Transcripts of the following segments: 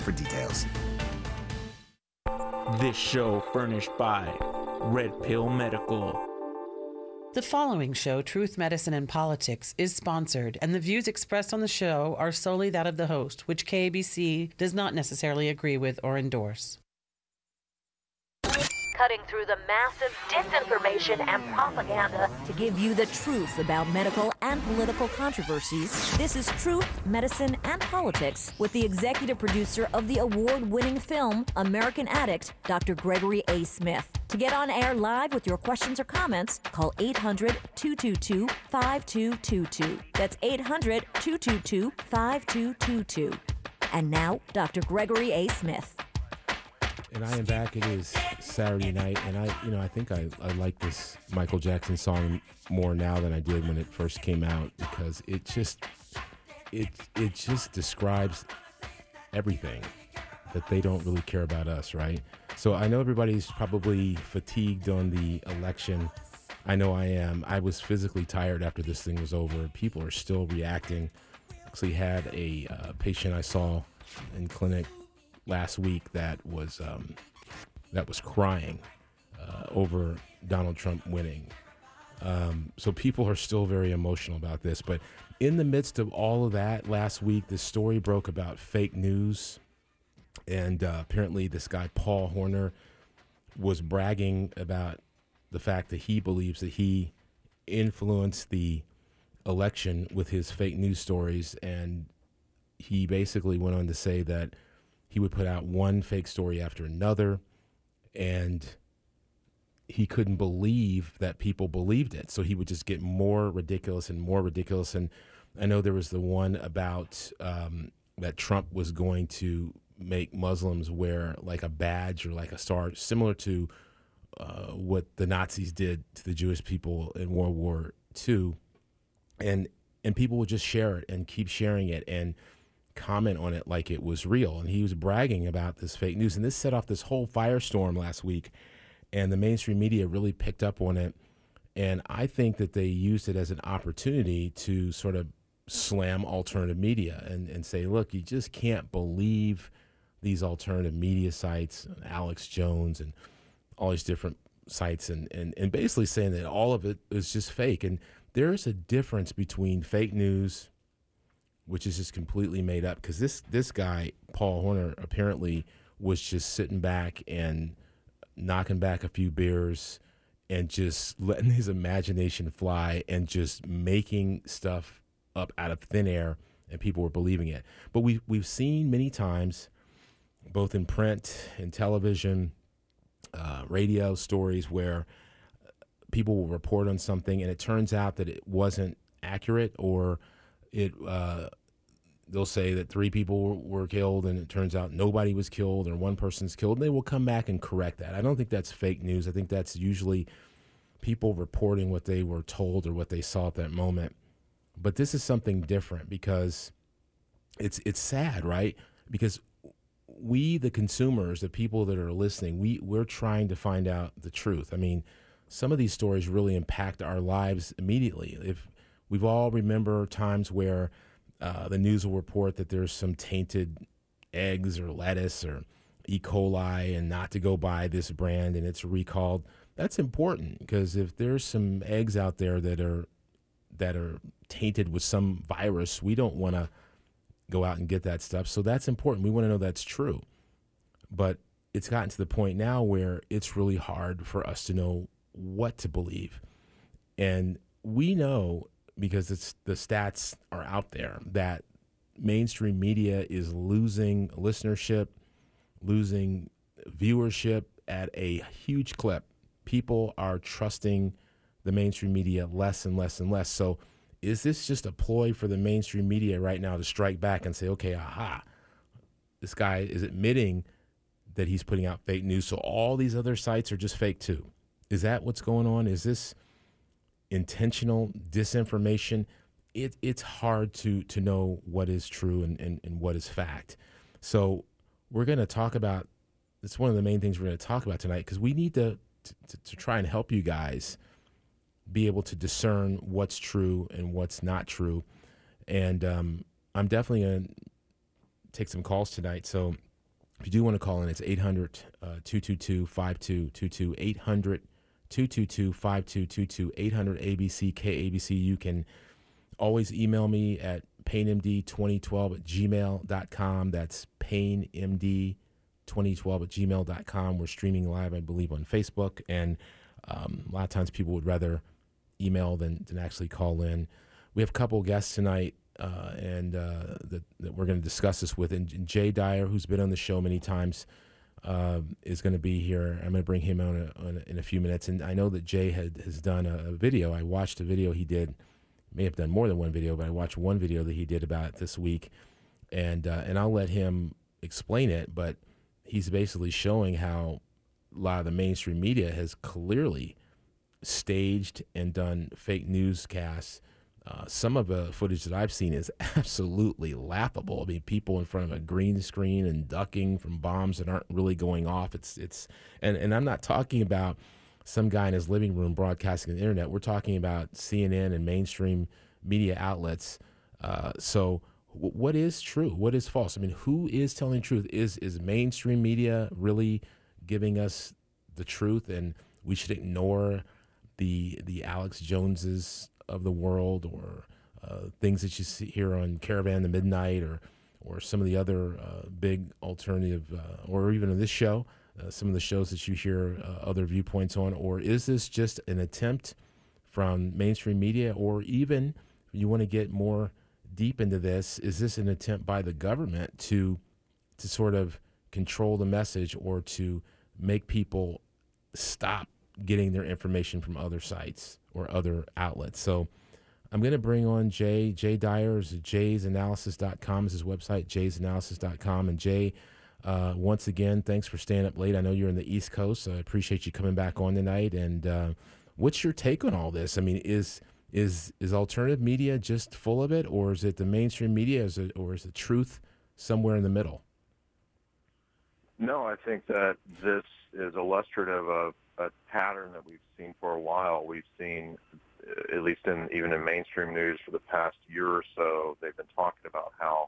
for details. This show furnished by Red Pill Medical. The following show, Truth, Medicine, and Politics, is sponsored, and the views expressed on the show are solely that of the host, which KABC does not necessarily agree with or endorse. Cutting through the massive disinformation and propaganda to give you the truth about medical and political controversies. This is Truth, Medicine, and Politics with the executive producer of the award-winning film American Addict, Dr. Gregory A. Smith. To get on air live with your questions or comments, call 800-222-5222. That's 800-222-5222. And now, Dr. Gregory A. Smith. And I am back. It is Saturday night, and I think I like this Michael Jackson song more now than I did when it first came out, because it just describes everything that they don't really care about us, right? So I know everybody's probably fatigued on the election. I know I am. I was physically tired after this thing was over. People are still reacting. Actually had a patient I saw in clinic last week that was crying over Donald Trump winning. So people are still very emotional about this. But in the midst of all of that, last week, this story broke about fake news. And apparently this guy, Paul Horner, was bragging about the fact that he believes that he influenced the election with his fake news stories. And he basically went on to say that he would put out one fake story after another, and he couldn't believe that people believed it. So he would just get more ridiculous and more ridiculous. And I know there was the one about that Trump was going to make Muslims wear like a badge or like a star, similar to what the Nazis did to the Jewish people in World War II. And people would just share it and keep sharing it and comment on it like it was real. And he was bragging about this fake news. And this set off this whole firestorm last week. And the mainstream media really picked up on it. And I think that they used it as an opportunity to sort of slam alternative media and say, look, you just can't believe these alternative media sites, Alex Jones and all these different sites, and basically saying that all of it is just fake. And there's a difference between fake news, which is just completely made up, because this guy, Paul Horner, apparently was just sitting back and knocking back a few beers and just letting his imagination fly and just making stuff up out of thin air, and people were believing it. But we've seen many times, both in print and television, radio stories, where people will report on something and it turns out that it wasn't accurate, or they'll say that 3 people were killed and it turns out nobody was killed, or one person's killed, and they will come back and correct that. I don't think that's fake news. I think that's usually people reporting what they were told or what they saw at that moment. But this is something different, because it's sad, right? Because we, the consumers, the people that are listening, we're trying to find out the truth. I mean, some of these stories really impact our lives immediately. If we've all remember times where the news will report that there's some tainted eggs or lettuce or E. coli, and not to go buy this brand and it's recalled. That's important, because if there's some eggs out there that are tainted with some virus, we don't want to go out and get that stuff. So that's important. We want to know that's true. But it's gotten to the point now where it's really hard for us to know what to believe. And we know, because the stats are out there, that mainstream media is losing listenership, losing viewership at a huge clip. People are trusting the mainstream media less and less and less. So is this just a ploy for the mainstream media right now to strike back and say, okay, aha, this guy is admitting that he's putting out fake news, so all these other sites are just fake too? Is that what's going on? Is this intentional disinformation? It's hard to know what is true and what is fact. So we're going to talk about, it's one of the main things we're going to talk about tonight, because we need to try and help you guys be able to discern what's true and what's not true. And I'm definitely going to take some calls tonight. So If you do want to call in, it's 800-222-5222, 800-222-5222, 800-ABC-KABC. You can always email me at painemd2012@gmail.com. That's painemd2012@gmail.com. We're streaming live, I believe, on Facebook, and a lot of times people would rather email than actually call in. We have a couple of guests tonight, that we're going to discuss this with. And Jay Dyer, who's been on the show many times, is going to be here. I'm going to bring him on in a few minutes. And I know that Jay has done a video. I watched a video he did. May have done more than one video, but I watched one video that he did about it this week. And I'll let him explain it. But he's basically showing how a lot of the mainstream media has clearly staged and done fake newscasts. Some of the footage that I've seen is absolutely laughable. I mean, people in front of a green screen and ducking from bombs that aren't really going off. And I'm not talking about some guy in his living room broadcasting on the internet. We're talking about CNN and mainstream media outlets. So what is true? What is false? I mean, who is telling the truth? Is mainstream media really giving us the truth, and we should ignore the Alex Joneses of the world, or things that you see here on Caravan of Midnight, or some of the other big alternative, or even on this show, some of the shows that you hear other viewpoints on? Or is this just an attempt from mainstream media, or even, if you want to get more deep into this, is this an attempt by the government to sort of control the message, or to make people stop getting their information from other sites or other outlets? So I'm going to bring on Jay. Jay Dyer is jaysanalysis.com is his website, jaysanalysis.com. And Jay, once again, thanks for staying up late. I know you're in the East Coast, so I appreciate you coming back on tonight. And what's your take on all this? I mean, is alternative media just full of it, or is it the mainstream media, or is the truth somewhere in the middle? No, I think that this is illustrative of a pattern that we've seen for a while. We've seen, at least even in mainstream news for the past year or so, they've been talking about how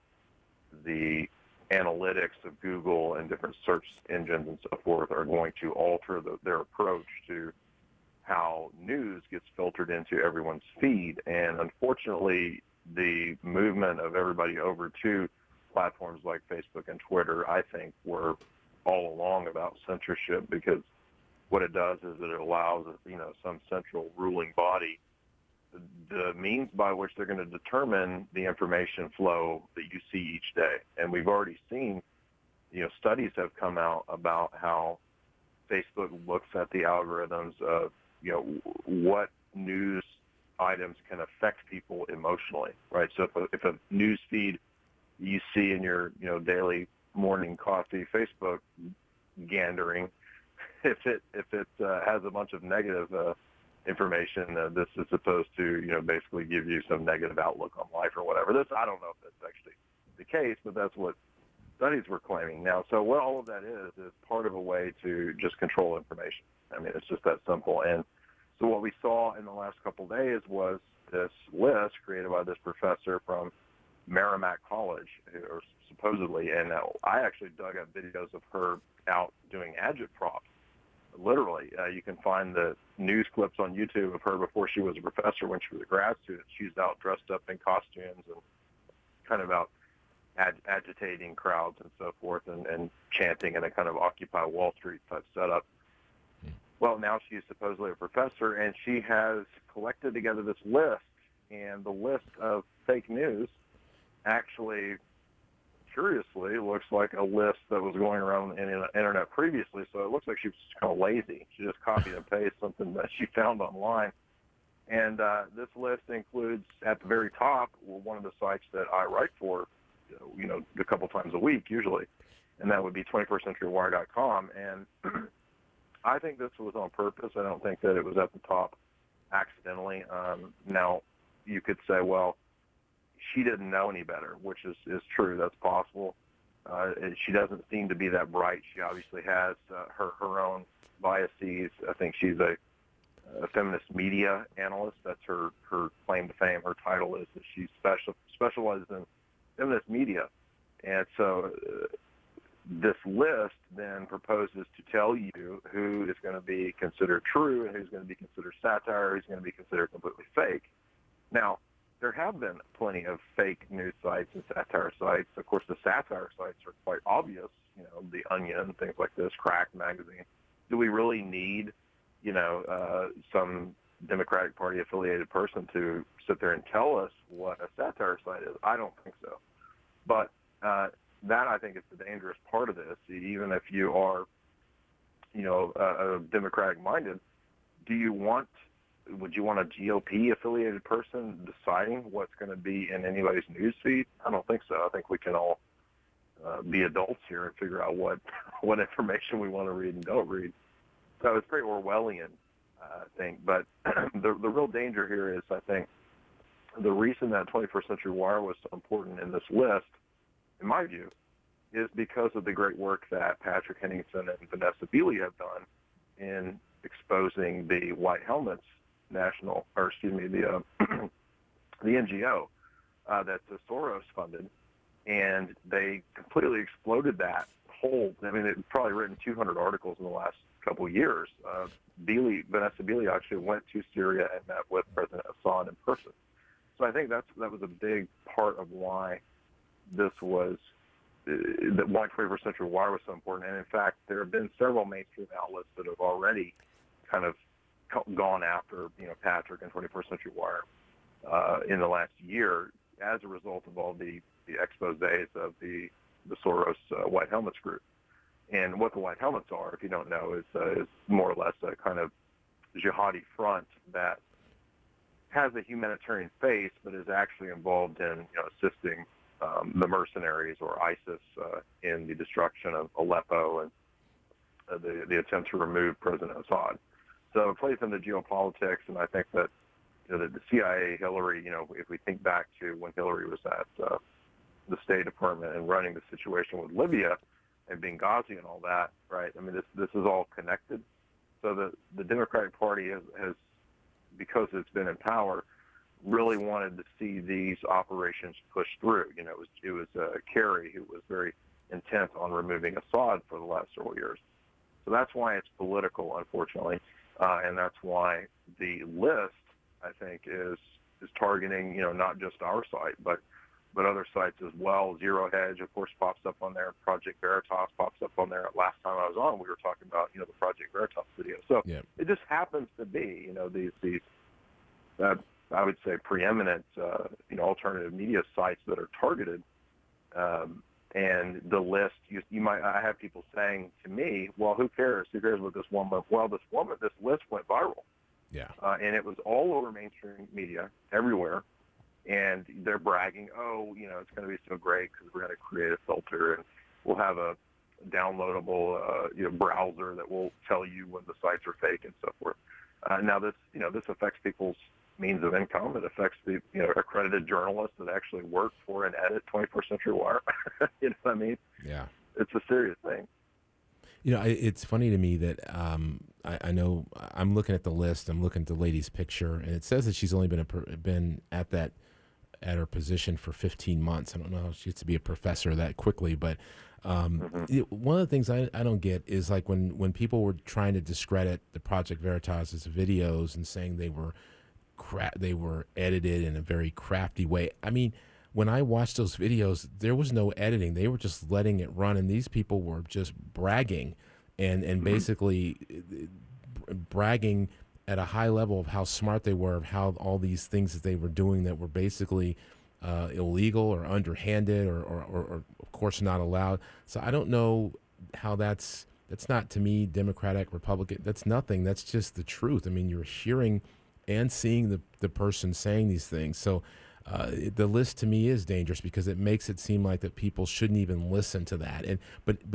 the analytics of Google and different search engines and so forth are going to alter their approach to how news gets filtered into everyone's feed. And unfortunately, the movement of everybody over to platforms like Facebook and Twitter, I think, were all along about censorship, because what it does is that it allows, some central ruling body the means by which they're going to determine the information flow that you see each day. And we've already seen, studies have come out about how Facebook looks at the algorithms of, what news items can affect people emotionally, right? So if a news feed you see in your, daily morning coffee Facebook gandering, if it has a bunch of negative information, this is supposed to, basically give you some negative outlook on life or whatever. I don't know if that's actually the case, but that's what studies were claiming. Now, so what all of that is part of a way to just control information. I mean, it's just that simple. And so what we saw in the last couple of days was this list created by this professor from Merrimack College, or supposedly, and I actually dug up videos of her out doing agitprop. Literally, you can find the news clips on YouTube of her before she was a professor. When she was a grad student, she's out dressed up in costumes and kind of out agitating crowds and so forth, and chanting in a kind of Occupy Wall Street type setup. Well, now she's supposedly a professor, and she has collected together this list, and the list of fake news actually, curiously, looks like a list that was going around in the internet previously. So it looks like she was just kind of lazy. She just copied and pasted something that she found online. And this list includes, at the very top, one of the sites that I write for, a couple times a week usually, and that would be 21stCenturyWire.com. And I think this was on purpose. I don't think that it was at the top accidentally. Now, you could say, well, she didn't know any better, which is true. That's possible. She doesn't seem to be that bright. She obviously has her own biases. I think she's a feminist media analyst. That's her claim to fame. Her title is that she specializes in feminist media. And so this list then proposes to tell you who is going to be considered true and who's going to be considered satire, who's going to be considered completely fake. Now, there have been plenty of fake news sites and satire sites. Of course, the satire sites are quite obvious, The Onion, things like this, Cracked magazine. Do we really need, some Democratic Party affiliated person to sit there and tell us what a satire site is? I don't think so. But that, I think, is the dangerous part of this. Even if you are, Democratic-minded, would you want a GOP-affiliated person deciding what's going to be in anybody's news feed? I don't think so. I think we can all be adults here and figure out what information we want to read and don't read. So it's very Orwellian, I think. But the real danger here is, I think, the reason that 21st Century Wire was so important in this list, in my view, is because of the great work that Patrick Henningsen and Vanessa Beeley have done in exposing the White Helmets the NGO that's Soros funded, and they completely exploded that whole. I mean, it's probably written 200 articles in the last couple of years. Vanessa Beeley actually went to Syria and met with President Assad in person. So I think that was a big part of why why 21st Century Wire was so important. And in fact, there have been several mainstream outlets that have already kind of gone after, Patrick and 21st Century Wire in the last year as a result of all the exposés of the Soros White Helmets group. And what the White Helmets are, if you don't know, is more or less a kind of jihadi front that has a humanitarian face, but is actually involved in assisting the mercenaries or ISIS in the destruction of Aleppo and the attempt to remove President Assad. So it plays into geopolitics, and I think that the CIA, Hillary, if we think back to when Hillary was at the State Department and running the situation with Libya and Benghazi and all that, right? I mean, this is all connected. So the Democratic Party has, because it's been in power, really wanted to see these operations pushed through. It was Kerry who was very intent on removing Assad for the last several years. So that's why it's political, unfortunately, and that's why the list, I think, is targeting not just our site, but other sites as well. Zero Hedge, of course, pops up on there. Project Veritas pops up on there. Last time I was on, we were talking about the Project Veritas video. So It just happens to be these I would say preeminent alternative media sites that are targeted. And the list, I have people saying to me, well, who cares? Who cares about this woman? Well, this list went viral. Yeah. And it was all over mainstream media, everywhere. And they're bragging, it's going to be so great because we're going to create a filter and we'll have a downloadable browser that will tell you when the sites are fake and so forth. Now this affects people's means of income. It affects the accredited journalists that actually work for and edit 21st Century Wire. You know what I mean? Yeah. It's a serious thing. It's funny to me that I know I'm looking at the list. I'm looking at the lady's picture, and it says that she's only been at her position for 15 months. I don't know how she gets to be a professor that quickly, but one of the things I don't get is like when people were trying to discredit the Project Veritas' videos and saying they were edited in a very crafty way. I mean, when I watched those videos, there was no editing. They were just letting it run, and these people were just bragging and basically bragging at a high level of how smart they were, of how all these things that they were doing that were basically illegal or underhanded or of course not allowed. So I don't know how that's not, to me, Democratic, Republican. That's nothing. That's just the truth. I mean, you're hearing and seeing the person saying these things. So the list to me is dangerous because it makes it seem like that people shouldn't even listen to that. And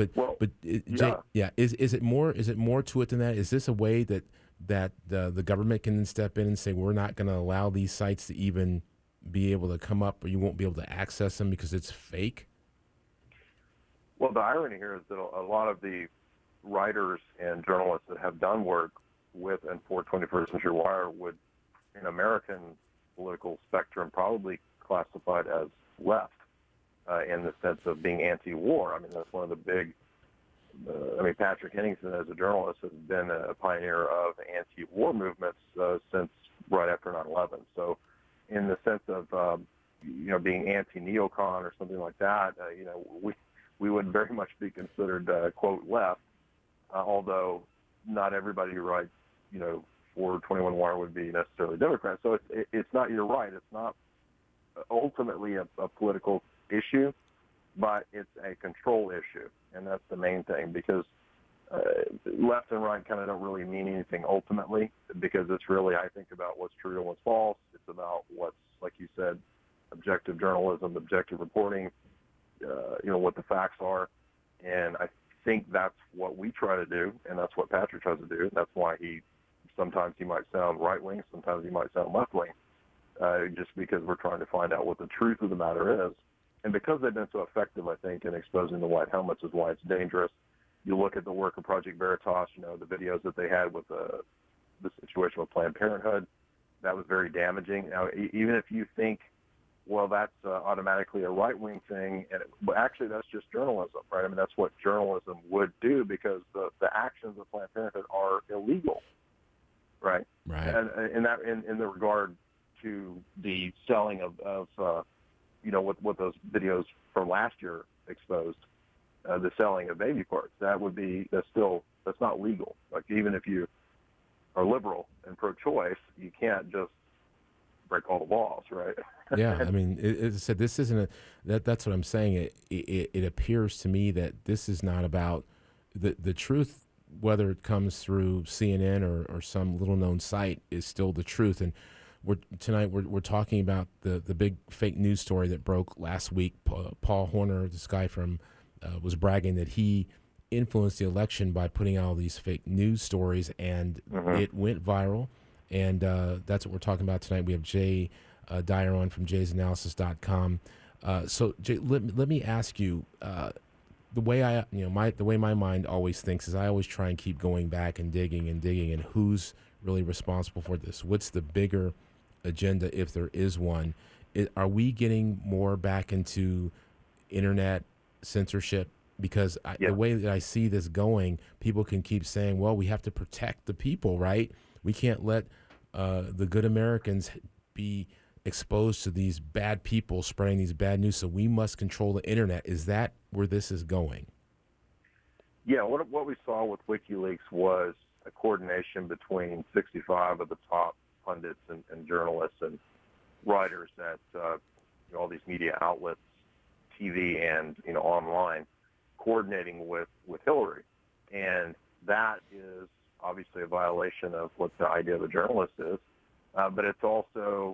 is it more to it than that? Is this a way that the government can step in and say we're not going to allow these sites to even be able to come up, or you won't be able to access them because it's fake? Well, the irony here is that a lot of the writers and journalists that have done work with and for 21st Century Wire would, in American political spectrum, probably classified as left. in the sense of being anti-war. I mean, that's one of the big. Patrick Henningsen, as a journalist, has been a pioneer of anti-war movements since right after 9/11. So, in the sense of being anti-neocon or something like that, we would very much be considered quote left, although not everybody who writes 421 Wire would be necessarily Democrat. So it's not. You're right. It's not ultimately a political issue, but it's a control issue, and that's the main thing, because left and right kind of don't really mean anything ultimately, because it's really, I think, about what's true and what's false. It's about what's, like you said, objective journalism, objective reporting, what the facts are, and I think that's what we try to do, and that's what Patrick tries to do. That's why sometimes he might sound right-wing, sometimes he might sound left-wing, just because we're trying to find out what the truth of the matter is. And because they've been so effective, I think, in exposing the white helmets is why it's dangerous. You look at the work of Project Veritas, the videos that they had with the situation with Planned Parenthood, that was very damaging. Now, even if you think, well, that's automatically a right-wing thing, actually that's just journalism, right? I mean, that's what journalism would do, because the actions of Planned Parenthood are illegal, right? Right. And in the regard to the selling of what those videos from last year exposed, the selling of baby parts, that's not legal. Like, even if you are liberal and pro-choice, you can't just break all the laws, right? Yeah, I mean, as I said, this isn't that's what I'm saying. It appears to me that this is not about the truth, whether it comes through CNN or some little known site, is still the truth. And tonight we're talking about the big fake news story that broke last week. Paul Horner, this guy from was bragging that he influenced the election by putting out all these fake news stories, and it went viral. And that's what we're talking about tonight. We have Jay Dyer on from jaysanalysis.com. So Jay, let me ask you, the way the way my mind always thinks is, I always try and keep going back and digging and who's really responsible for this? What's the bigger agenda, if there is one? Are we getting more back into internet censorship? Because the way that I see this going, people can keep saying, well, we have to protect the people, right? We can't let the good Americans be exposed to these bad people spreading these bad news, so we must control the internet. Is that where this is going? Yeah, what we saw with WikiLeaks was a coordination between 65 of the top pundits and journalists and writers at all these media outlets, TV and online, coordinating with Hillary. And that is obviously a violation of what the idea of a journalist is, but it's also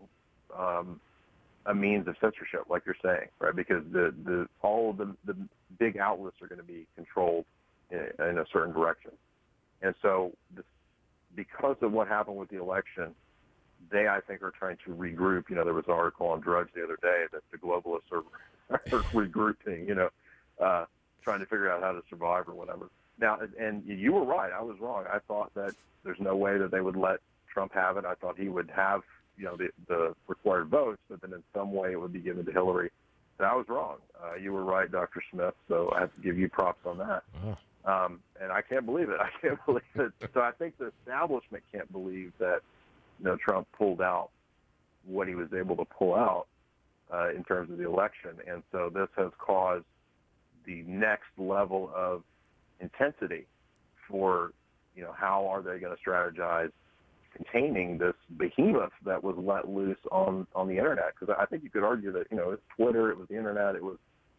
a means of censorship, like you're saying, right? Because all of the big outlets are going to be controlled in a certain direction. And so because of what happened with the election, they, I think, are trying to regroup. There was an article on Drudge the other day that the globalists are regrouping, trying to figure out how to survive or whatever. Now, and you were right. I was wrong. I thought that there's no way that they would let Trump have it. I thought he would have, the required votes, but then in some way it would be given to Hillary. And I was wrong. You were right, Dr. Smith, so I have to give you props on that. Oh. And I can't believe it. I can't believe it. So I think the establishment can't believe that, Trump pulled out what he was able to pull out in terms of the election. And so this has caused the next level of intensity for, how are they going to strategize containing this behemoth that was let loose on the internet? Because I think you could argue that, it's Twitter, it was the internet, it was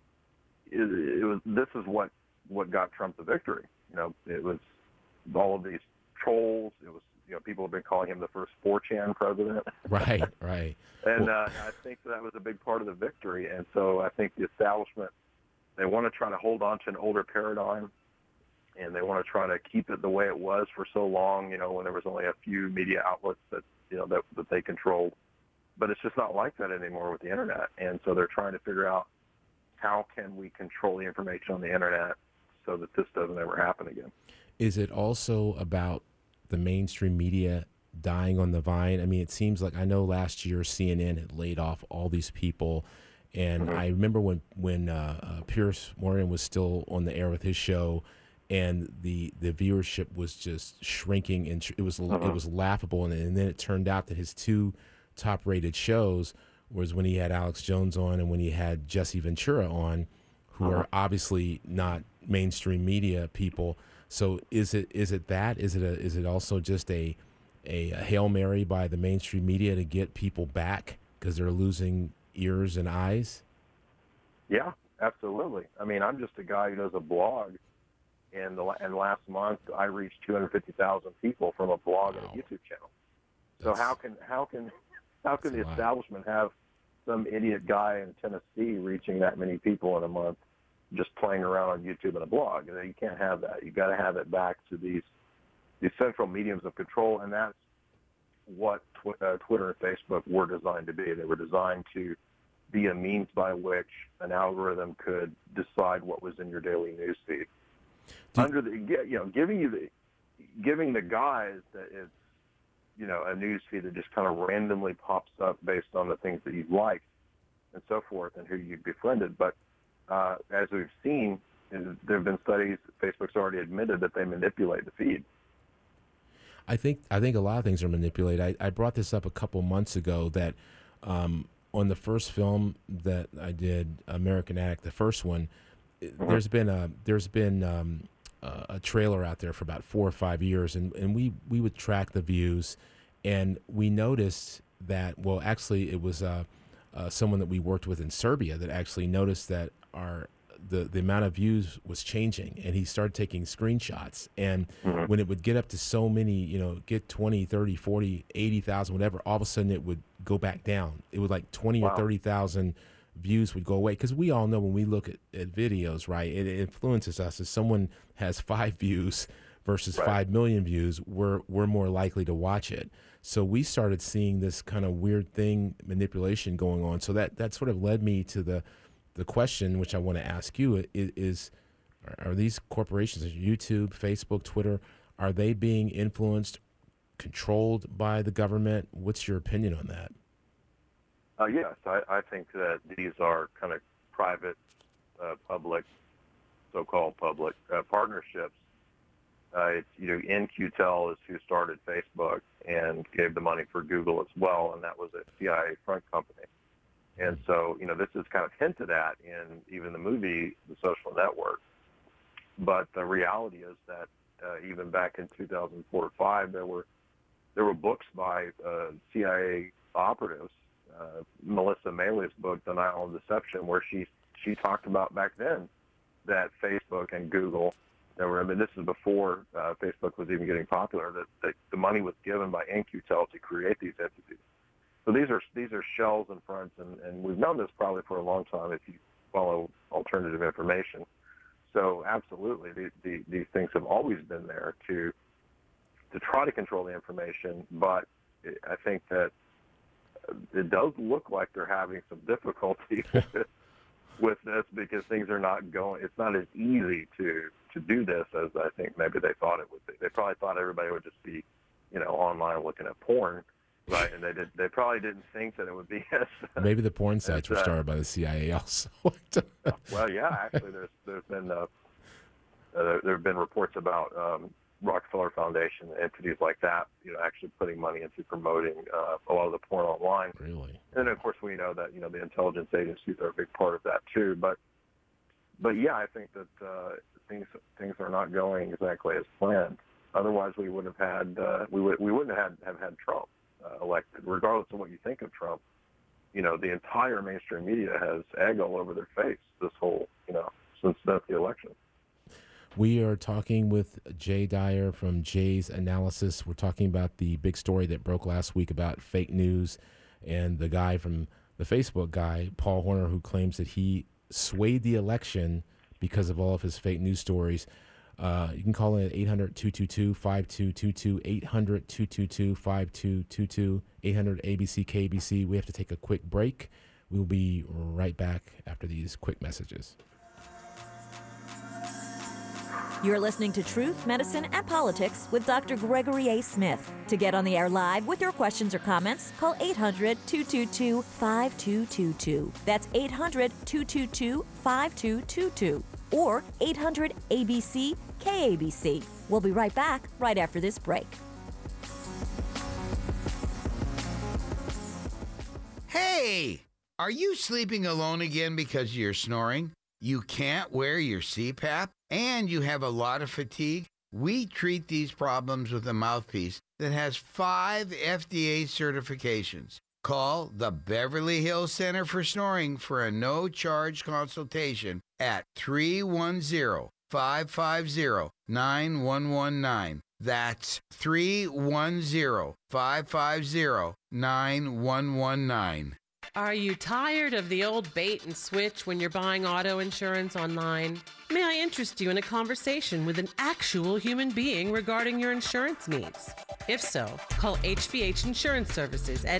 this is what got Trump the victory. It was all of these trolls. It was, people have been calling him the first 4chan president. Right. And I think that was a big part of the victory. And so I think the establishment, they want to try to hold on to an older paradigm, and they want to try to keep it the way it was for so long, when there was only a few media outlets that they controlled. But it's just not like that anymore with the internet. And so they're trying to figure out, how can we control the information on the internet so that this doesn't ever happen again? Is it also about the mainstream media dying on the vine? I mean, it seems like, I know last year CNN had laid off all these people, And I remember when Pierce Morgan was still on the air with his show, and the viewership was just shrinking, and it was laughable. And then it turned out that his two top-rated shows was when he had Alex Jones on and when he had Jesse Ventura on, who are obviously not mainstream media people. So is it that? Is it also just a Hail Mary by the mainstream media to get people back because they're losing ears and eyes? Yeah, absolutely. I mean, I'm just a guy who does a blog, and last month I reached 250,000 people from a blog and a YouTube channel. So how can the establishment have some idiot guy in Tennessee reaching that many people in a month just playing around on YouTube and a blog? You can't have that. You got to have it back to these central mediums of control, and that's what Twitter and Facebook were designed to be. They were designed to be a means by which an algorithm could decide what was in your daily news feed. Giving the guys that it's a news feed that just kind of randomly pops up based on the things that you've liked and so forth and who you've befriended. But as we've seen, there have been studies. Facebook's already admitted that they manipulate the feed. I think a lot of things are manipulated. I brought this up a couple months ago that on the first film that I did, American Addict, the first one, there's been a trailer out there for about 4 or 5 years, and we would track the views, and we noticed that, well, actually it was someone that we worked with in Serbia that actually noticed that the amount of views was changing, and he started taking screenshots, and when it would get up to so many, get 20, 30, 40, 80,000, whatever, all of a sudden it would go back down. It would like 20 or 30,000 views would go away, because we all know when we look at videos, right, it influences us. If someone has 5 views versus 5 million views, we're more likely to watch it. So we started seeing this kind of weird thing, manipulation going on. So that sort of led me to the question, which I want to ask you, is are these corporations, YouTube, Facebook, Twitter, are they being influenced, controlled by the government? What's your opinion on that? Yes, I think that these are kind of private, public, so-called public partnerships. In-Q-Tel is who started Facebook and gave the money for Google as well, and that was a CIA front company. And so, this is kind of hinted at in even the movie, The Social Network. But the reality is that even back in 2004 or 5, there were books by CIA operatives. Melissa Maley's book, Denial and Deception, where she talked about back then that Facebook and Google, this is before Facebook was even getting popular, that the money was given by In-Q-Tel to create these entities. So these are shells and fronts, and we've known this probably for a long time if you follow alternative information. So absolutely, these things have always been there to try to control the information, but I think that it does look like they're having some difficulty with this because things are not going. It's not as easy to do this as I think maybe they thought it would be. They probably thought everybody would just be, online looking at porn, right? And they probably didn't think that it would be as. Maybe the porn sites were started by the CIA also. Well, yeah, actually, there have been reports about Rockefeller Foundation, entities like that, actually putting money into promoting a lot of the porn online. Really? And of course, we know that the intelligence agencies are a big part of that too. But yeah, I think that things are not going exactly as planned. Otherwise, we would have had we wouldn't have had Trump elected, regardless of what you think of Trump. The entire mainstream media has egg all over their face this whole since the election. We are talking with Jay Dyer from Jay's Analysis. We're talking about the big story that broke last week about fake news and the guy from the Facebook guy, Paul Horner, who claims that he swayed the election because of all of his fake news stories. You can call in at 800-222-5222, 800-222-5222, 800-ABC-KBC. We have to take a quick break. We'll be right back after these quick messages. You're listening to Truth, Medicine, and Politics with Dr. Gregory A. Smith. To get on the air live with your questions or comments, call 800-222-5222. That's 800-222-5222. Or 800-ABC-KABC. We'll be right back right after this break. Hey! Are you sleeping alone again because you're snoring? You can't wear your CPAP? And you have a lot of fatigue? We treat these problems with a mouthpiece that has 5 FDA certifications. Call the Beverly Hills Center for Snoring for a no-charge consultation at 310-550-9119. That's 310-550-9119. Are you tired of the old bait and switch when you're buying auto insurance online? May I interest you in a conversation with an actual human being regarding your insurance needs? If so, call HVH Insurance Services at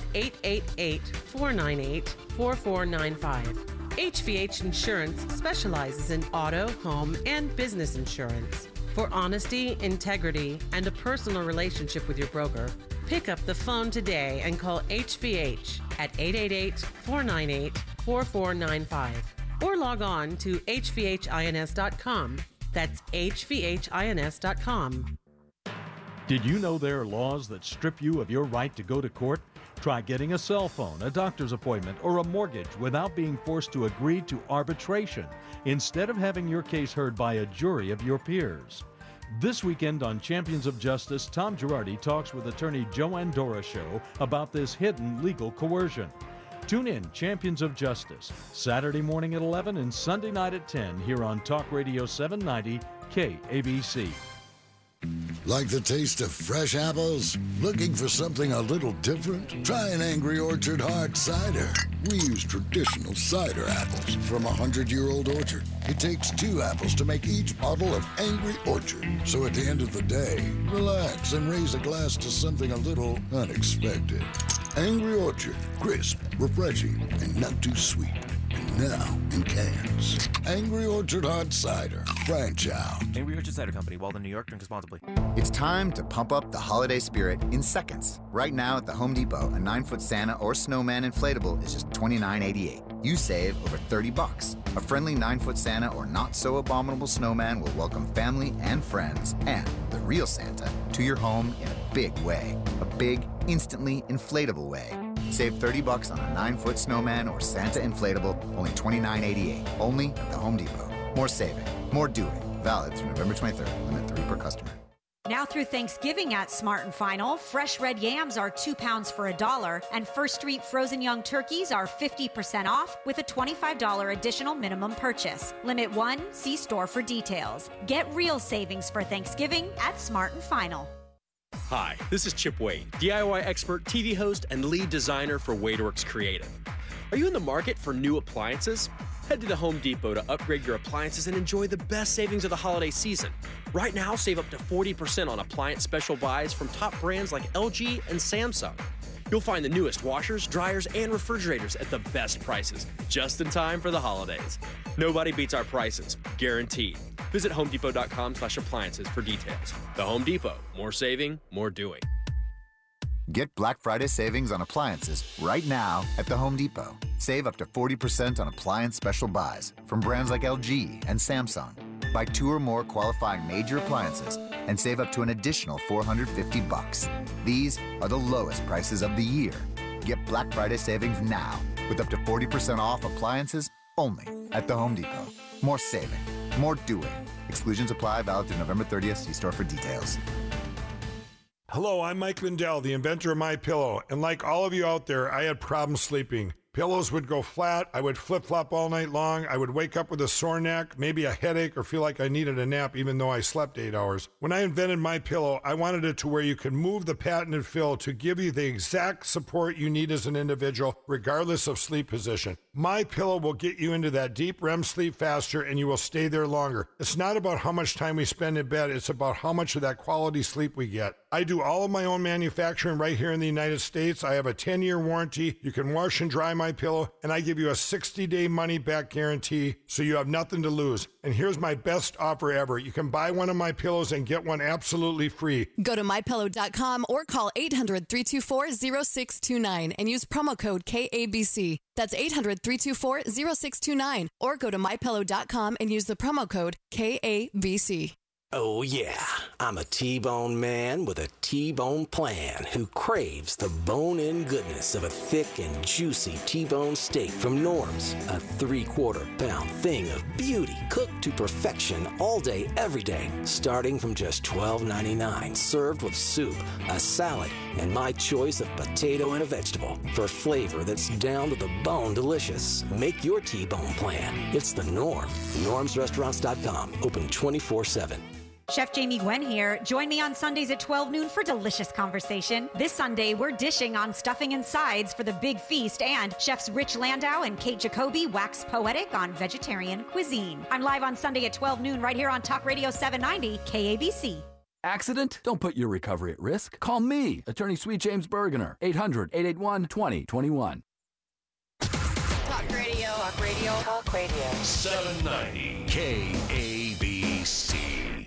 888-498-4495. HVH Insurance specializes in auto, home, and business insurance. For honesty, integrity, and a personal relationship with your broker, pick up the phone today and call HVH at 888-498-4495 or log on to hvhins.com. That's hvhins.com. Did you know there are laws that strip you of your right to go to court? Try getting a cell phone, a doctor's appointment, or a mortgage without being forced to agree to arbitration instead of having your case heard by a jury of your peers. This weekend on Champions of Justice, Tom Girardi talks with attorney Joanne Dorashow about this hidden legal coercion. Tune in Champions of Justice, Saturday morning at 11 and Sunday night at 10 here on Talk Radio 790 KABC. Like the taste of fresh apples? Looking for something a little different? Try an Angry Orchard hard cider. We use traditional cider apples from a 100-year-old orchard. It takes 2 apples to make each bottle of Angry Orchard. So at the end of the day, relax and raise a glass to something a little unexpected. Angry Orchard, crisp, refreshing, and not too sweet. And now in cans. Angry Orchard Hard Cider. Branch out. Angry Orchard Cider Company, Walden, New York. Drink responsibly. It's time to pump up the holiday spirit in seconds. Right now at the Home Depot, a 9-foot Santa or Snowman inflatable is just $29.88. You save over $30. A friendly 9-foot Santa or not-so-abominable snowman will welcome family and friends and the real Santa to your home in a big way. A big, instantly inflatable way. Save $30 on a 9-foot snowman or Santa inflatable, only $29.88. Only at the Home Depot. More saving, more doing. Valid through November 23rd. Limit 3 per customer. Now through Thanksgiving at Smart & Final, fresh red yams are 2 pounds for $1, and First Street frozen young turkeys are 50% off with a $25 additional minimum purchase. Limit 1, see store for details. Get real savings for Thanksgiving at Smart & Final. Hi, this is Chip Wade, DIY expert, TV host, and lead designer for WadeWorks Creative. Are you in the market for new appliances? Head to the Home Depot to upgrade your appliances and enjoy the best savings of the holiday season. Right now, save up to 40% on appliance special buys from top brands like LG and Samsung. You'll find the newest washers, dryers, and refrigerators at the best prices, just in time for the holidays. Nobody beats our prices, guaranteed. Visit homedepot.com/appliances for details. The Home Depot, more saving, more doing. Get Black Friday savings on appliances right now at the Home Depot. Save up to 40% on appliance special buys from brands like LG and Samsung. Buy 2 or more qualifying major appliances and save up to an additional $450. These are the lowest prices of the year. Get Black Friday savings now with up to 40% off appliances only at the Home Depot. More saving, more doing. Exclusions apply, valid through November 30th. See store for details. Hello, I'm Mike Lindell, the inventor of MyPillow, and like all of you out there, I had problems sleeping. Pillows would go flat, I would flip-flop all night long, I would wake up with a sore neck, maybe a headache, or feel like I needed a nap even though I slept 8 hours. When I invented MyPillow, I wanted it to where you could move the patented fill to give you the exact support you need as an individual, regardless of sleep position. MyPillow will get you into that deep REM sleep faster and you will stay there longer. It's not about how much time we spend in bed, it's about how much of that quality sleep we get. I do all of my own manufacturing right here in the United States. I have a 10-year warranty. You can wash and dry my MyPillow, and I give you a 60-day money-back guarantee, so you have nothing to lose. And here's my best offer ever. You can buy one of my pillows and get one absolutely free. Go to MyPillow.com or call 800-324-0629 and use promo code KABC. That's 800-324-0629. Or go to MyPillow.com and use the promo code KABC. Oh, yeah. I'm a T-bone man with a T-bone plan who craves the bone-in goodness of a thick and juicy T-bone steak from Norm's. A 3/4-pound thing of beauty cooked to perfection all day, every day, starting from just $12.99, served with soup, a salad, and my choice of potato and a vegetable for flavor that's down to the bone delicious. Make your T-bone plan. It's the Norm. NormsRestaurants.com. Open 24/7. Chef Jamie Gwen here. Join me on Sundays at 12 noon for delicious conversation. This Sunday, we're dishing on stuffing and sides for the big feast, and chefs Rich Landau and Kate Jacoby wax poetic on vegetarian cuisine. I'm live on Sunday at 12 noon right here on Talk Radio 790 KABC. Accident? Don't put your recovery at risk. Call me, Attorney Sweet James Bergener, 800-881-2021. Talk radio. Talk radio. Talk radio. 790 KABC.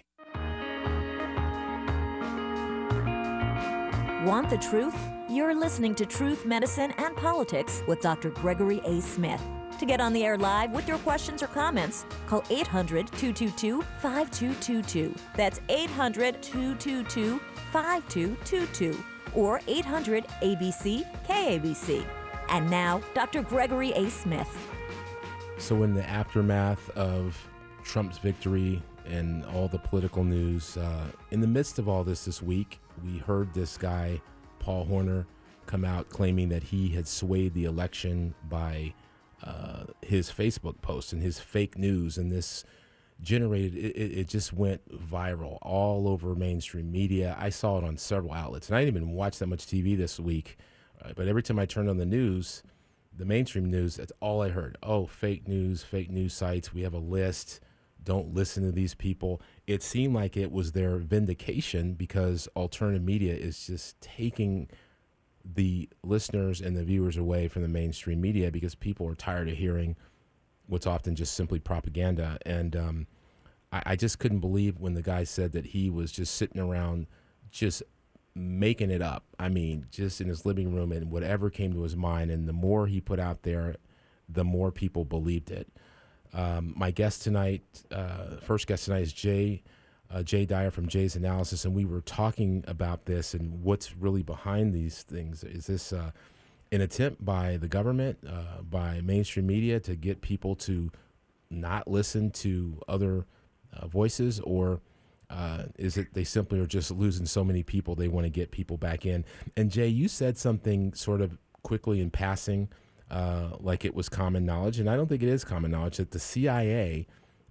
Want the truth? You're listening to Truth, Medicine, and Politics with Dr. Gregory A. Smith. To get on the air live with your questions or comments, call 800-222-5222. That's 800-222-5222 or 800-ABC-KABC. And now, Dr. Gregory A. Smith. So in the aftermath of Trump's victory and all the political news, in the midst of all this week, we heard this guy, Paul Horner, come out claiming that he had swayed the election by his Facebook post and his fake news. And this generated, it just went viral all over mainstream media. I saw it on several outlets. And I didn't even watch that much TV this week. But every time I turned on the news, the mainstream news, that's all I heard. Oh, fake news sites. We have a list. Don't listen to these people. It seemed like it was their vindication because alternative media is just taking the listeners and the viewers away from the mainstream media because people are tired of hearing what's often just simply propaganda. And I just couldn't believe when the guy said that he was just sitting around just making it up. I mean, just in his living room and whatever came to his mind. And the more he put out there, the more people believed it. My guest tonight, first guest tonight is Jay Dyer from Jay's Analysis, and we were talking about this and what's really behind these things. Is this an attempt by the government, by mainstream media to get people to not listen to other voices, or is it they simply are just losing so many people they want to get people back in? And Jay, you said something sort of quickly in passing, like it was common knowledge, and I don't think it is common knowledge that the CIA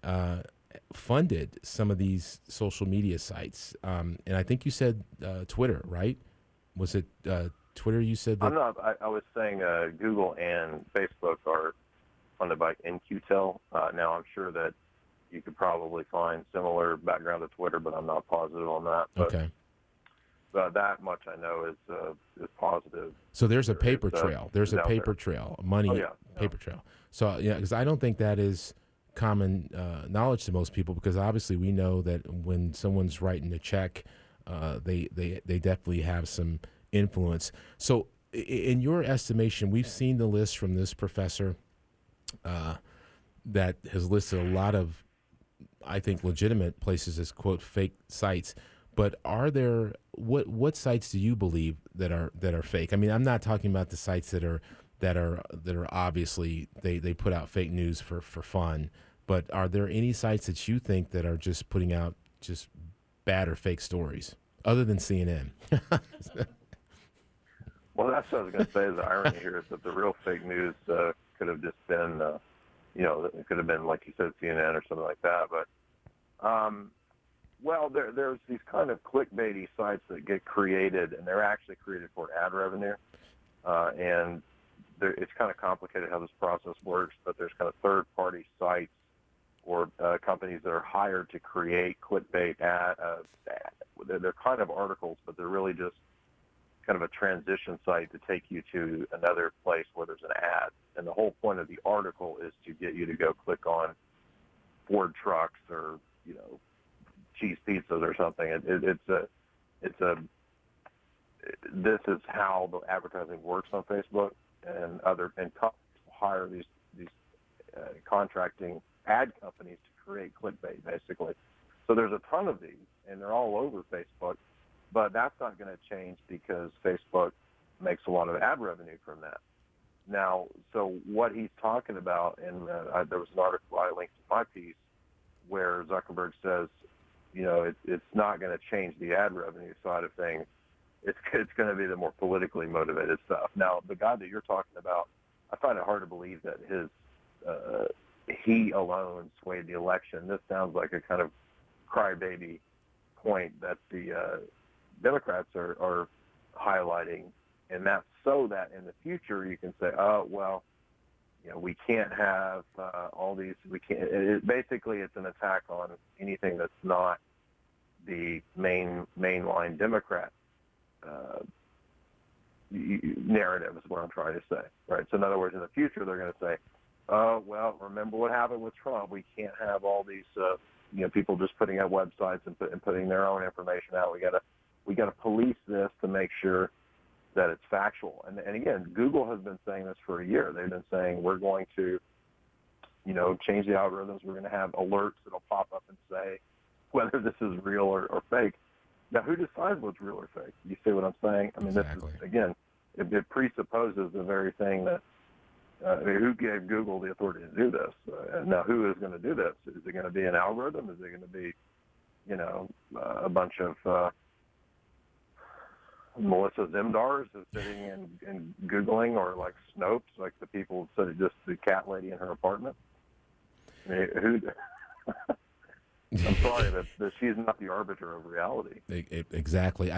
funded some of these social media sites. And I think you said Twitter, right? Was it Twitter you said that? I was saying Google and Facebook are funded by In-Q-Tel. Now, I'm sure that you could probably find similar background to Twitter, but I'm not positive on that. But, okay. That much I know is positive. So there's a paper trail. There's a paper trail, money paper trail. So, yeah, because I don't think that is common knowledge to most people, because obviously we know that when someone's writing a check, they definitely have some influence. So in your estimation, we've seen the list from this professor that has listed a lot of, I think, legitimate places as, quote, fake sites. But are there what sites do you believe that are fake? I mean, I'm not talking about the sites that are obviously they put out fake news for fun. But are there any sites that you think that are just putting out just bad or fake stories, other than CNN? Well, that's what I was going to say. The irony here is that the real fake news could have just been, it could have been, like you said, CNN or something like that. But, well, there's these kind of clickbaity sites that get created, and they're actually created for ad revenue. And it's kind of complicated how this process works, but there's kind of third-party sites or companies that are hired to create clickbait they're kind of articles, but they're really just kind of a transition site to take you to another place where there's an ad. And the whole point of the article is to get you to go click on Ford trucks or, cheese pizzas or something. This is how the advertising works on Facebook, and companies hire these contracting ad companies to create clickbait, basically. So there's a ton of these, and they're all over Facebook, but that's not going to change because Facebook makes a lot of ad revenue from that. Now, so what he's talking about, and there was an article I linked to my piece where Zuckerberg says, it's not going to change the ad revenue side of things. It's going to be the more politically motivated stuff. Now, the guy that you're talking about, I find it hard to believe that he alone swayed the election. This sounds like a kind of crybaby point that the Democrats are highlighting, and that's so that in the future you can say, we can't have all these. We can't. Basically, it's an attack on anything that's not the mainline Democrat narrative is what I'm trying to say, right? So in other words, in the future, they're going to say, remember what happened with Trump. We can't have all these, people just putting out websites and putting their own information out. We got to police this to make sure that it's factual. And again, Google has been saying this for a year. They've been saying we're going to, change the algorithms. We're going to have alerts that'll pop up and say whether this is real or fake. Now, who decides what's real or fake? You see what I'm saying? I mean, exactly. This is, again, it presupposes the very thing that who gave Google the authority to do this? Now, who is going to do this? Is it going to be an algorithm? Is it going to be, a bunch of Melissa Zimdars sitting and Googling, or like Snopes, like the people said, just the cat lady in her apartment? I mean, who? I'm sorry that she's not the arbiter of reality. Exactly.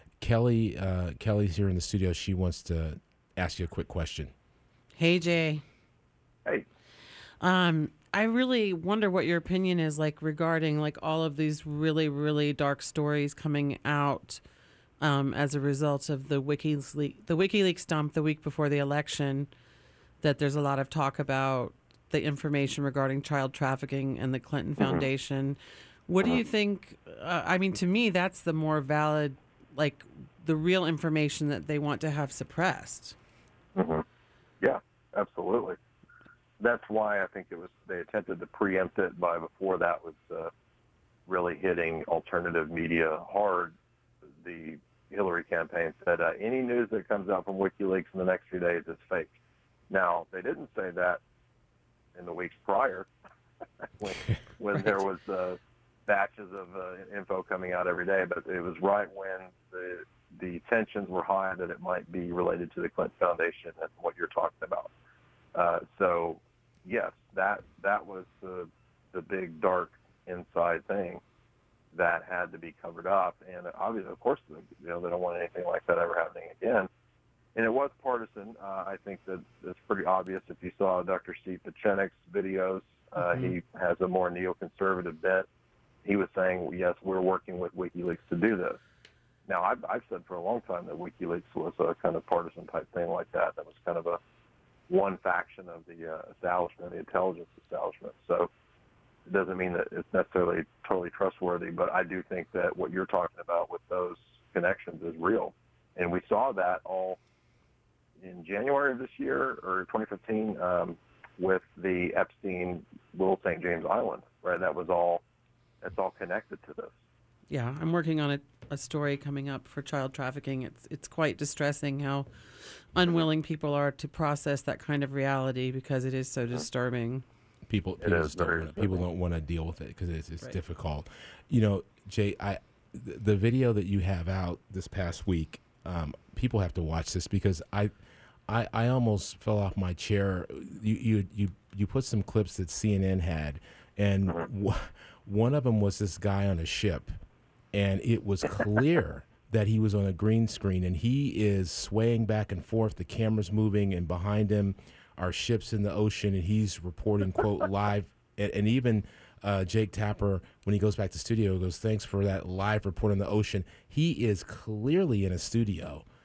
Kelly's here in the studio. She wants to ask you a quick question. Hey, Jay. Hey. I really wonder what your opinion is regarding all of these really, really dark stories coming out as a result of the WikiLeaks dump the week before the election. That there's a lot of talk about the information regarding child trafficking and the Clinton Foundation. What do you think? To me, that's the more valid, the real information that they want to have suppressed. Mm-hmm. Yeah, absolutely. That's why I think they attempted to preempt it by before that was really hitting alternative media hard. The Hillary campaign said any news that comes out from WikiLeaks in the next few days is fake. Now, they didn't say that in the weeks prior when there was batches of info coming out every day, but it was right when the tensions were high that it might be related to the Clinton Foundation and what you're talking about. So, yes, that was the big dark inside thing that had to be covered up, and obviously, of course, they don't want anything like that ever happening again. And it was partisan. I think that it's pretty obvious if you saw Dr. Steve Pieczenik's videos. He has a more neoconservative bent. He was saying, yes, we're working with WikiLeaks to do this. Now, I've said for a long time that WikiLeaks was a kind of partisan type thing like that. That was kind of one faction of the establishment, the intelligence establishment. So it doesn't mean that it's necessarily totally trustworthy, but I do think that what you're talking about with those connections is real. And we saw that all in January of this year, or 2015, with the Epstein Little St. James Island, right? That's all connected to this. Yeah, I'm working on a story coming up for child trafficking. It's quite distressing how unwilling people are to process that kind of reality because it is so disturbing. People don't want to deal with it because it's right. Difficult. Jay, the video that you have out this past week, people have to watch this because I almost fell off my chair. You put some clips that CNN had, and one of them was this guy on a ship, and it was clear that he was on a green screen, and he is swaying back and forth. The camera's moving, and behind him are ships in the ocean, and he's reporting, quote, live. And even Jake Tapper, when he goes back to studio, goes, thanks for that live report on the ocean. He is clearly in a studio.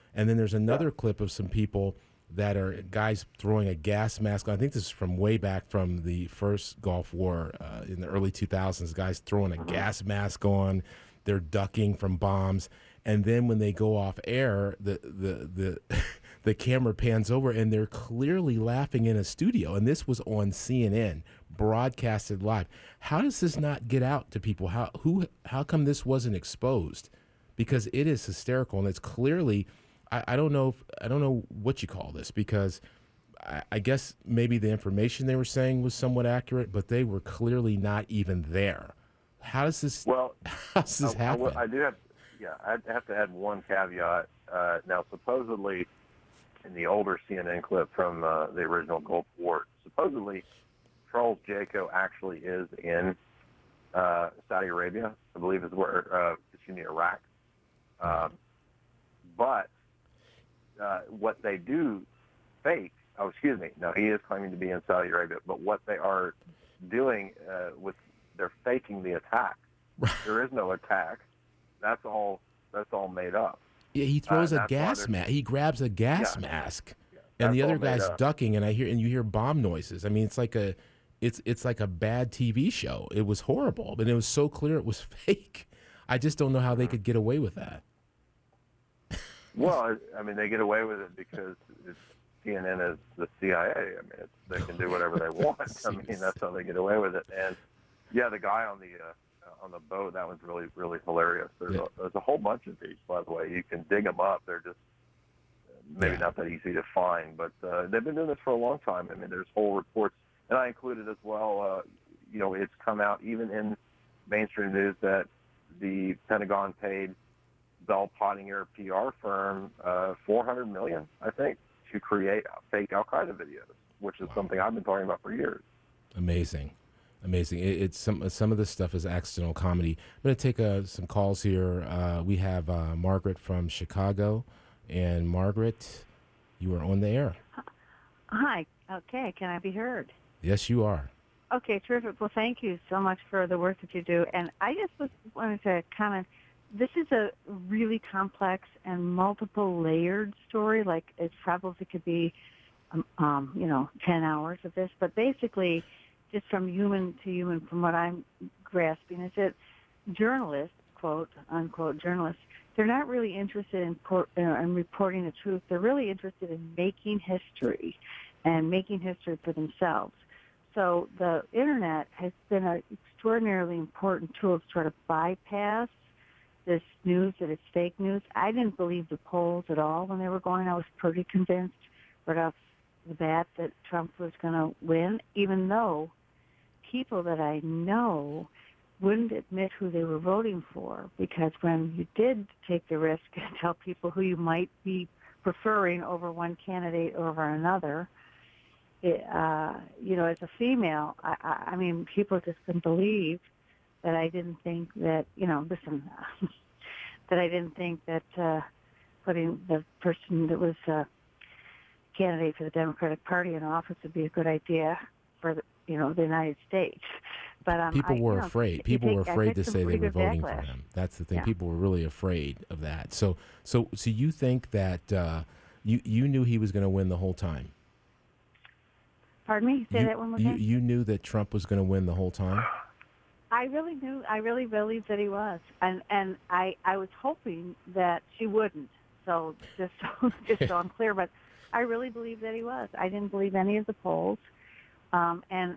And then there's another clip of some people that are guys throwing a gas mask on. I think this is from way back from the first Gulf War in the early 2000s. Guys throwing a gas mask on. They're ducking from bombs. And then when they go off air, the camera pans over and they're clearly laughing in a studio. And this was on CNN, broadcasted live. How does this not get out to people? How come this wasn't exposed? Because it is hysterical, and it's clearly, I don't know what you call this, because I guess maybe the information they were saying was somewhat accurate, but they were clearly not even there. How does this happen? I'd have to add one caveat. Now, supposedly, in the older CNN clip from the original Gulf War, supposedly Charles Jaco actually is in Saudi Arabia, I believe is where, Iraq. But what they do fake, he is claiming to be in Saudi Arabia, but what they are doing they're faking the attack. There is no attack. That's all made up. Yeah, he throws a gas mask. He grabs a gas mask, and the other guy's ducking, and you hear bomb noises. I mean, it's like a bad TV show. It was horrible, but it was so clear it was fake. I just don't know how they could get away with that. Well, I mean, they get away with it because CNN is the CIA. I mean, they can do whatever they want. I mean, that's how they get away with it. And yeah, the guy on the boat, that was really, really hilarious. There's a whole bunch of these, by the way. You can dig them up. They're just maybe not that easy to find, but they've been doing this for a long time. I mean, there's whole reports, and I included as well. It's come out even in mainstream news that the Pentagon paid Bell Pottinger PR firm $400 million, I think, to create fake Al Qaeda videos, which is something I've been talking about for years. Amazing. It's some of this stuff is accidental comedy. I'm going to take some calls here. We have Margaret from Chicago, and Margaret, you are on the air. Hi. Okay. Can I be heard? Yes, you are. Okay, terrific. Well, thank you so much for the work that you do. And I just wanted to comment. This is a really complex and multiple layered story. Like, it probably could be, 10 hours of this. But basically, just from human to human, from what I'm grasping, is that journalists, quote unquote journalists, they're not really interested in reporting the truth. They're really interested in making history and making history for themselves. So the internet has been an extraordinarily important tool to sort of bypass this news that it's fake news. I didn't believe the polls at all when they were going. I was pretty convinced right off the bat that Trump was going to win, even though people that I know wouldn't admit who they were voting for, because when you did take the risk and tell people who you might be preferring over one candidate over another, as a female, I mean, people just couldn't believe that I didn't think that, that I didn't think that putting the person that was a candidate for the Democratic Party in office would be a good idea for the United States. But people were afraid. People were afraid to say they were voting for him. That's the thing. Yeah. People were really afraid of that. So you think that you knew he was going to win the whole time? Pardon me? Say that one more time. You knew that Trump was going to win the whole time? I really knew. I really believed that he was, and I was hoping that she wouldn't. So just so I'm clear, but I really believed that he was. I didn't believe any of the polls, and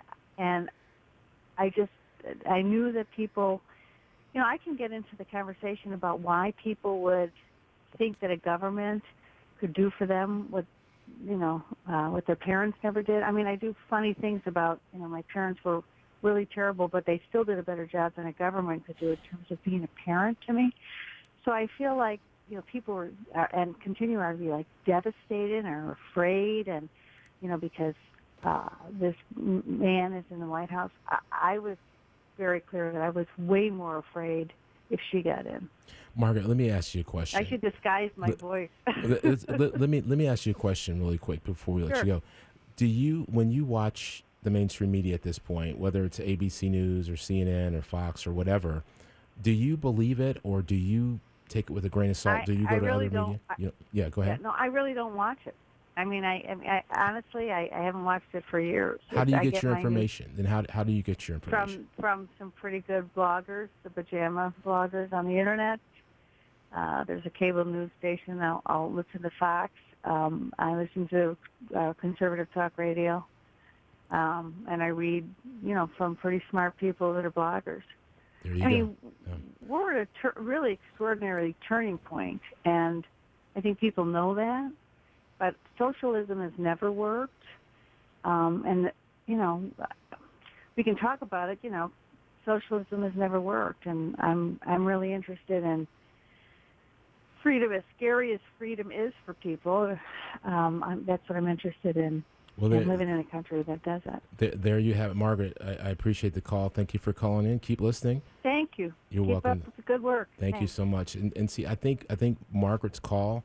I knew that people. I can get into the conversation about why people would think that a government could do for them what their parents never did. I mean, I do funny things about, my parents were really terrible, but they still did a better job than a government could do in terms of being a parent to me. So I feel like, people are, and continue to be like devastated or afraid, and, because this man is in the White House. I was very clear that I was way more afraid if she got in. Margaret, let me ask you a question. I should disguise my voice. let me ask you a question really quick before we let you go. Do you, when you watch the mainstream media at this point, whether it's ABC News or CNN or Fox or whatever, do you believe it, or do you take it with a grain of salt? Do you go to really other media? Yeah, go ahead. Yeah, no, I really don't watch it. I mean, I honestly, I haven't watched it for years. How do you I get your information? Then how do you get your information? From some pretty good bloggers, the pajama bloggers on the internet. There's a cable news station. I'll listen to Fox. I listen to conservative talk radio, and I read, from pretty smart people that are bloggers. There you I go. mean, we're at a really extraordinary turning point, and I think people know that. But socialism has never worked, and we can talk about it. Socialism has never worked, and I'm really interested in freedom. As scary as freedom is for people, that's what I'm interested in. Well, and living in a country that does that. There you have it, Margaret. I appreciate the call. Thank you for calling in. Keep listening. Thank you. You're welcome. Keep up with the good work. Thank you so much. And see, I think Margaret's call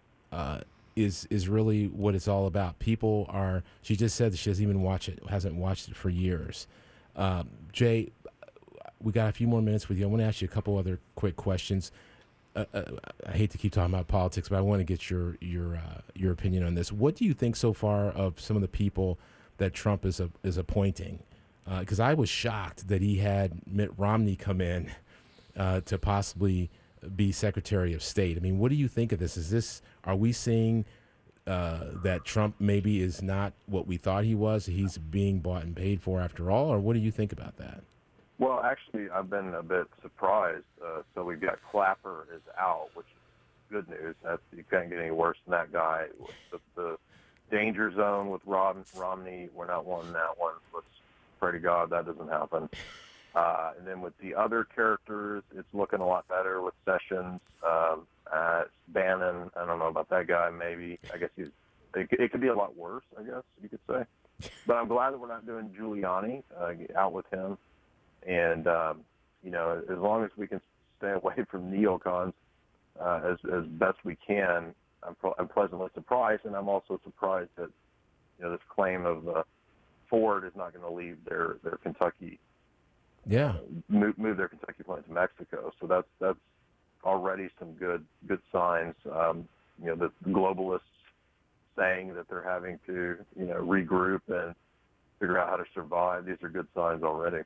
is really what it's all about. People are. She just said that she doesn't even watch it. Hasn't watched it for years. Jay, we got a few more minutes with you. I want to ask you a couple other quick questions. I hate to keep talking about politics, but I want to get your opinion on this. What do you think so far of some of the people that Trump is appointing? Because I was shocked that he had Mitt Romney come in to possibly be Secretary of State. I mean, what do you think of this? Are we seeing that Trump maybe is not what we thought he was? He's being bought and paid for after all, or what do you think about that? Well, actually, I've been a bit surprised. So we've got Clapper is out, which is good news. You can't get any worse than that guy. The danger zone with Romney, we're not wanting that one. Let's pray to God that doesn't happen. And then with the other characters, it's looking a lot better with Sessions. Bannon, I don't know about that guy. Maybe I guess it could be a lot worse. I guess you could say. But I'm glad that we're not doing Giuliani. Out with him. And, as long as we can stay away from neocons as best we can, I'm pleasantly surprised. And I'm also surprised that, this claim of Ford is not going to leave their Kentucky, move their Kentucky plant to Mexico. So that's already some good signs. The globalists saying that they're having to, regroup and figure out how to survive. These are good signs already.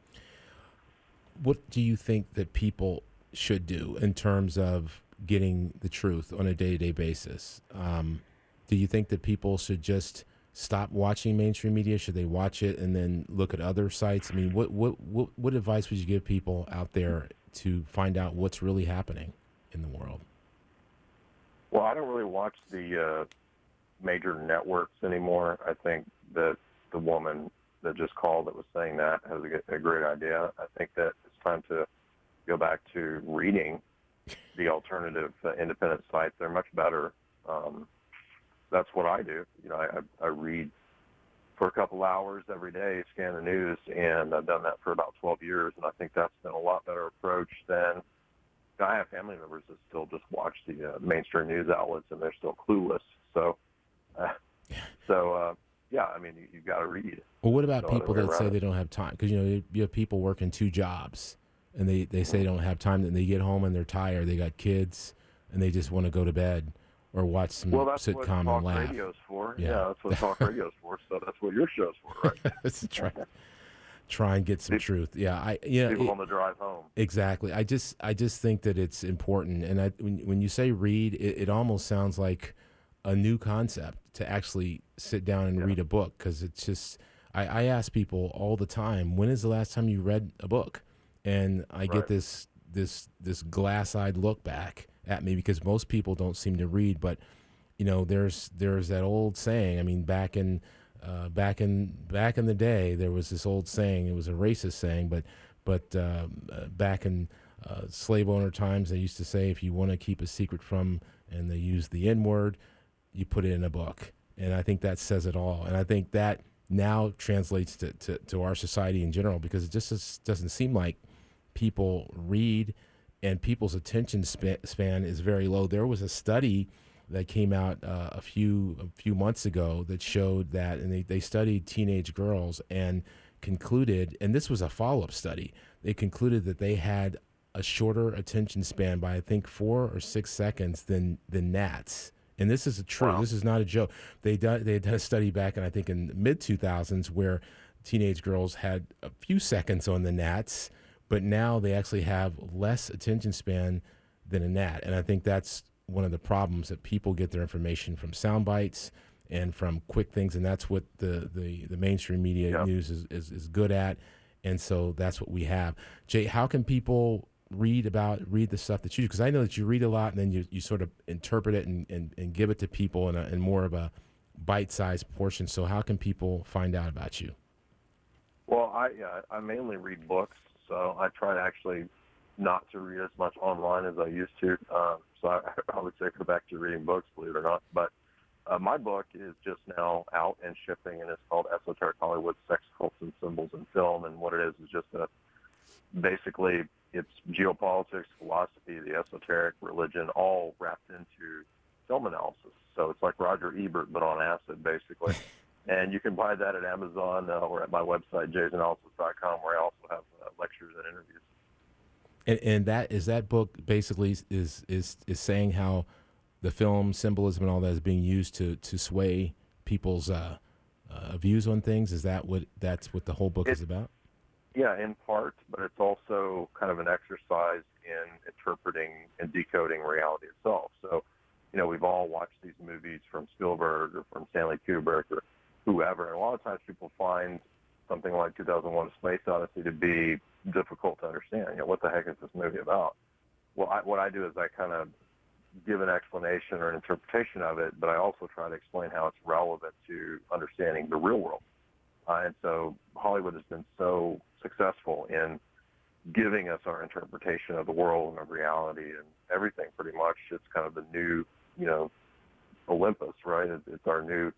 What do you think that people should do in terms of getting the truth on a day-to-day basis? Do you think that people should just stop watching mainstream media? Should they watch it and then look at other sites? I mean, what advice would you give people out there to find out what's really happening in the world? Well, I don't really watch the major networks anymore. I think that the woman that just called that was saying that has a great idea. I think that it's time to go back to reading the alternative independent sites. They're much better. That's what I do. I read for a couple hours every day, scan the news, and I've done that for about 12 years, and I think that's been a lot better approach than I have family members that still just watch the mainstream news outlets, and they're still clueless. So yeah, I mean, you've got to read. Well, what about people that say they don't have time? Because, you have people working 2 jobs, and they say they don't have time, and they get home and they're tired. They got kids, and they just want to go to bed or watch some sitcom and laugh. Well, that's what talk radio's for. Yeah, that's what talk radio's for. So that's what your show's for, right? That's try and get some truth. Yeah, people on the drive home. Exactly. I just think that it's important. And when you say read, it almost sounds like a new concept to actually sit down and read a book, because it's just I ask people all the time, when is the last time you read a book? And I get this glass-eyed look back at me, because most people don't seem to read. But there's that old saying. I mean, back in the day, there was this old saying. It was a racist saying, but back in slave owner times, they used to say, if you want to keep a secret from, and they use the N-word, you put it in a book. And I think that says it all. And I think that now translates to our society in general, because it just doesn't seem like people read, and people's attention span is very low. There was a study that came out a few months ago that showed that, and they studied teenage girls and concluded, and this was a follow-up study, they concluded that they had a shorter attention span by, I think, 4 or 6 seconds than gnats. And this is true. Wow. This is not a joke. They had a study back in, I think, in the mid-2000s where teenage girls had a few seconds on the gnats, but now they actually have less attention span than a gnat. And I think that's one of the problems, that people get their information from sound bites and from quick things, and that's what the mainstream media news is good at. And so that's what we have. Jay, how can people read the stuff that you do? Because I know that you read a lot, and then you sort of interpret it and give it to people in more of a bite-sized portion. So how can people find out about you? Well, I mainly read books, so I try to actually not to read as much online as I used to. So I would say go back to reading books, believe it or not. But my book is just now out and shipping, and it's called Esoteric Hollywood: Sex, Cults, and Symbols in Film. And what it is just basically it's geopolitics, philosophy, the esoteric, religion, all wrapped into film analysis. So it's like Roger Ebert, but on acid, basically. And you can buy that at Amazon or at my website, jaysanalysis.com, where I also have lectures and interviews. And that book basically is saying how the film symbolism and all that is being used to sway people's views on things. Is that's what the whole book is about? Yeah, in part, but it's also kind of an exercise in interpreting and decoding reality itself. So, we've all watched these movies from Spielberg or from Stanley Kubrick or whoever, and a lot of times people find something like 2001: A Space Odyssey to be difficult to understand. What the heck is this movie about? Well, what I do is I kind of give an explanation or an interpretation of it, but I also try to explain how it's relevant to understanding the real world. And so Hollywood has been so successful in giving us our interpretation of the world and of reality and everything, pretty much. It's kind of the new, Olympus, right? It's our new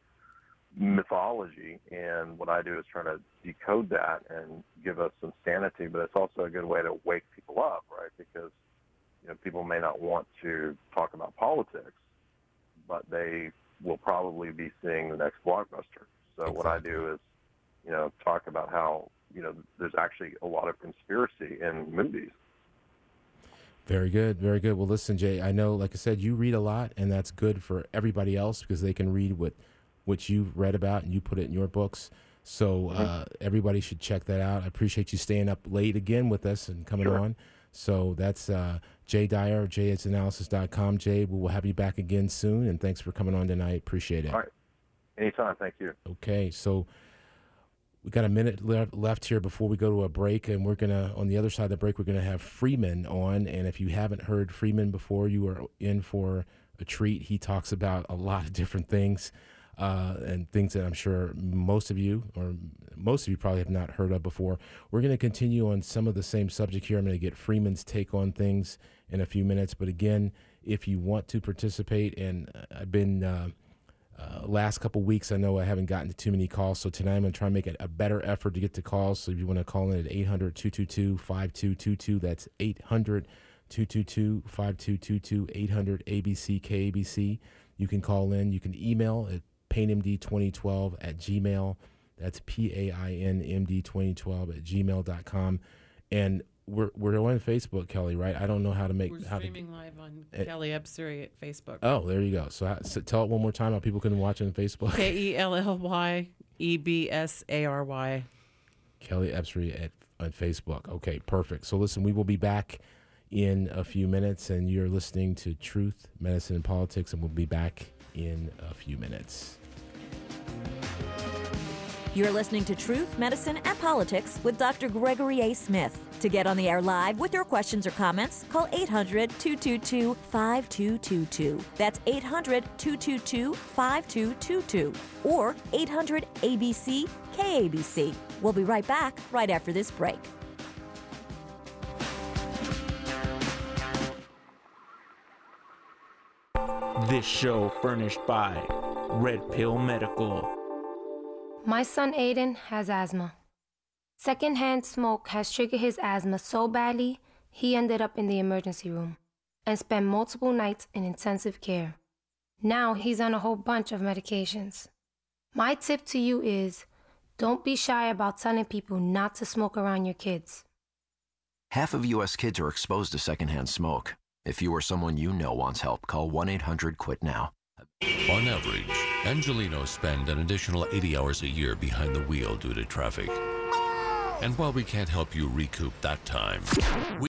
mythology, and what I do is try to decode that and give us some sanity, but it's also a good way to wake people up, right? Because people may not want to talk about politics, but they will probably be seeing the next blockbuster. So What I do is talk about how there's actually a lot of conspiracy in movies. Very good, very good. Well, listen, Jay, I know, like I said, you read a lot, and that's good for everybody else because they can read what you've read about and you put it in your books. So everybody should check that out. I appreciate you staying up late again with us and coming on. So that's Jay Dyer, jaysanalysis.com. Jay, we will have you back again soon, and thanks for coming on tonight. Appreciate it. All right. Anytime. Thank you. Okay, so we got a minute left here before we go to a break, and we're gonna, on the other side of the break, we're gonna have Freeman on. And if you haven't heard Freeman before, you are in for a treat. He talks about a lot of different things, and things that I'm sure most of you probably have not heard of before. We're gonna continue on some of the same subject here. I'm gonna get Freeman's take on things in a few minutes. But again, if you want to participate, and I've been last couple weeks, I know I haven't gotten to too many calls, so tonight I'm going to try and make a better effort to get to calls. So if you want to call in at 800-222-5222, that's 800-222-5222, 800-ABC-KABC. You can call in. You can email at painmd2012@gmail. That's PAINMD2012@gmail.com. And we're on Facebook, Kelly, right? I don't know how to make... We're streaming live on Kelly Ebsary at Facebook. Oh, there you go. So tell it one more time how people can watch it on Facebook. KELLYEBSARY. Kelly Ebsary on Facebook. Okay, perfect. So listen, we will be back in a few minutes, and you're listening to Truth, Medicine, and Politics, and we'll be back in a few minutes. You're listening to Truth, Medicine, and Politics with Dr. Gregory A. Smith. To get on the air live with your questions or comments, call 800-222-5222. That's 800-222-5222. Or 800-ABC-KABC. We'll be right back right after this break. This show furnished by Red Pill Medical. My son Aiden has asthma. Secondhand smoke has triggered his asthma so badly, he ended up in the emergency room and spent multiple nights in intensive care. Now he's on a whole bunch of medications. My tip to you is, don't be shy about telling people not to smoke around your kids. Half of U.S. kids are exposed to secondhand smoke. If you or someone you know wants help, call 1-800-QUIT-NOW. On average, Angelinos spend an additional 80 hours a year behind the wheel due to traffic. And while we can't help you recoup that time,